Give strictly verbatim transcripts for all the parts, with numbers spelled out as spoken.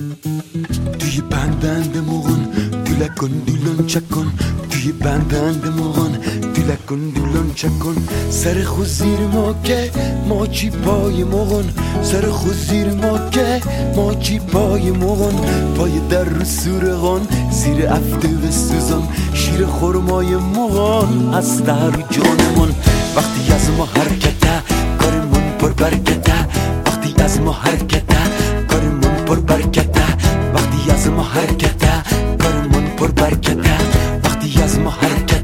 توی بندند مغن دلکن دلون چکن، توی بندند مغن دلکن دلون چکن. سر خود زیر ما که ماچی پای مغن، سر خود زیر ما که ماچی پای مغن. پای در رو سورغان زیر افته و سوزان، شیر خورمای مغن از در جانمون. وقتی از ما حرکته کارمون پر برکته، وقتی از ما حرکته کارمون پر برکته، وقتی از ما حرکته کارمون پر برکته، وقتی از ما حرکته.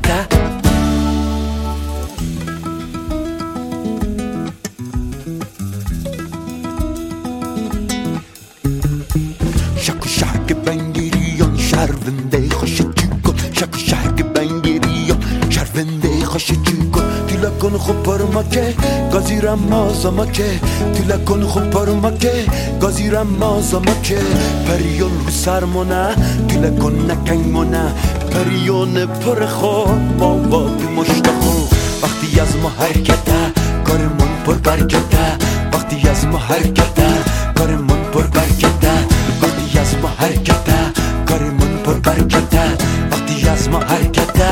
شک و شک بنگریان شرونده خوش چیکن، شک و شک بنگریان شرونده خوش چیکن. تیلا کن خوب پرما که گازیرم مازما که، تیلا کن خوب پرما که گازیرم مازما که. پریون رو سرمونه تیلا کن نکنگمونه، پریون پر خواب ما واد مشتخو. وقتی از ما حرکته کارمون پر برکته، وقتی از ما حرکته کارمون پر برکته، وقتی از ما حرکته کارمون پر برکته، وقتی از ما حرکته.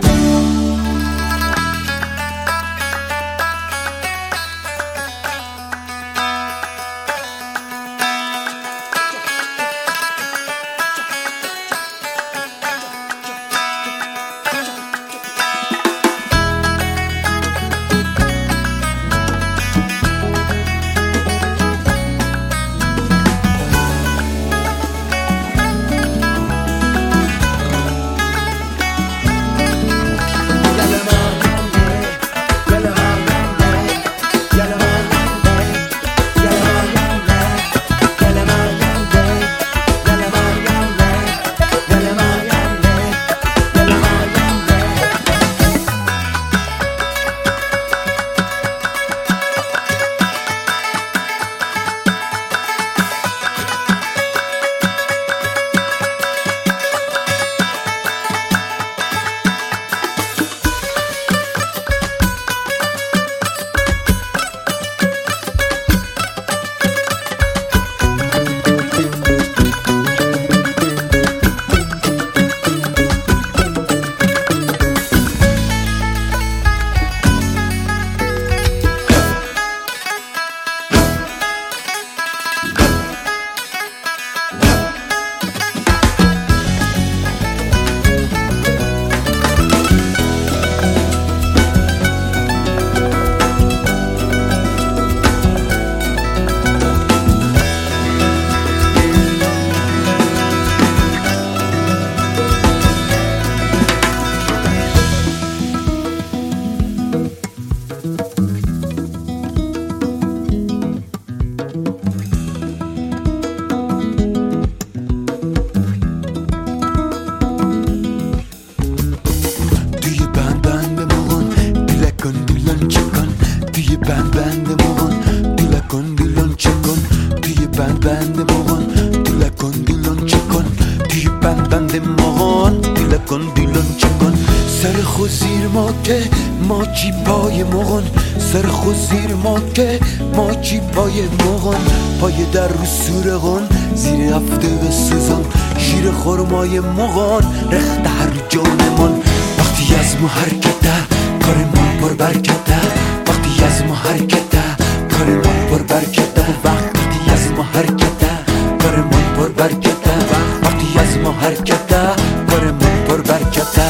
بند بند مغن دیل کن دیلون چکن، توی بند بند مغن دیل کن دیلون چکن، توی بند بند مغن دیل کن دیلون چکن. سر خود زیر ما که ما چی پای مغن، سر خود زیر ما که ما چی پای مغن. پای در رو سورغن زیر هفته و سوزان، شیر خورمای مغن رخت هر جانمون. وقتی از ما حرکته کارمون پر برکته، وقتی از ما حرکته کارمون پر برکته، وقتی از ما حرکته کارمون پر برکته، وقتی از ما حرکته کارمون پر برکته.